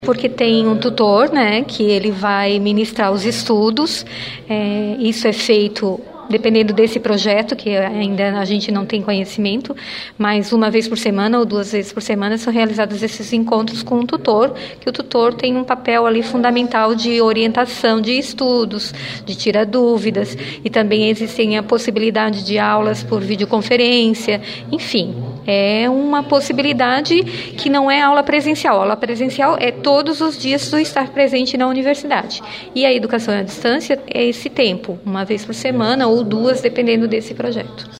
Porque tem um tutor, né, que ele vai ministrar os estudos. Isso é feito dependendo desse projeto, que ainda a gente não tem conhecimento, mas uma vez por semana ou 2 vezes por semana são realizados esses encontros com o tutor, que o tutor tem um papel ali fundamental de orientação de estudos, de tirar dúvidas, e também existem a possibilidade de aulas por videoconferência, enfim, é uma possibilidade que não é aula presencial. A aula presencial é todos os dias tu estar presente na universidade. E a educação à distância é esse tempo, uma vez por semana ou 2, dependendo desse projeto.